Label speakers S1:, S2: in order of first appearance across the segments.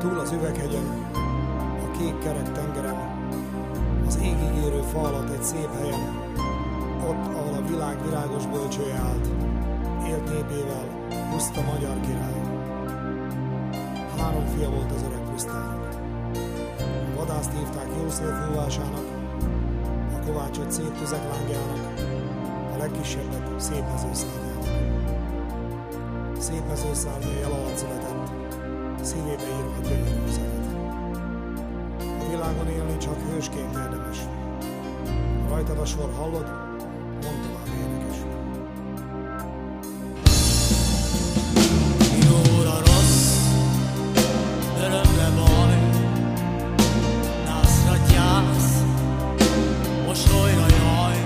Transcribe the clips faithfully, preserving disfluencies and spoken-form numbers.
S1: túl az üveghegyen, a kék kerek tengeren, az égig érő fa alatt egy szép helyen, ott, ahol a világ virágos bölcsője állt, élt népével, puszta magyar király. Három fia volt az öreg pusztának. A vadászt hívták jó szél fúvásának, a kovácsot szép tüzek lángjának, a legkisebbet szép mezőszárnyának. Szép mezőszár, mely el alatt született, szívébe írva gyönyörű üzenet. A világon élni csak hősként érdemes. Rajtad a sor, hallod? Mondd tovább, énekes.
S2: Jóra rossz, örömre baj, nászra gyász, mosolyra jaj,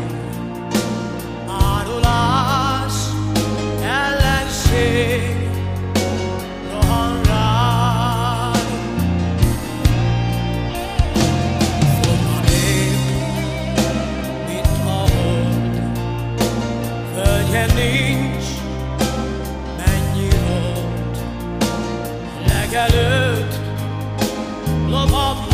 S2: árulás, ellenség, rohan rád. Fogy a nép, mint a hold, földjen nincs, mennyi volt, legelőtt, lovabb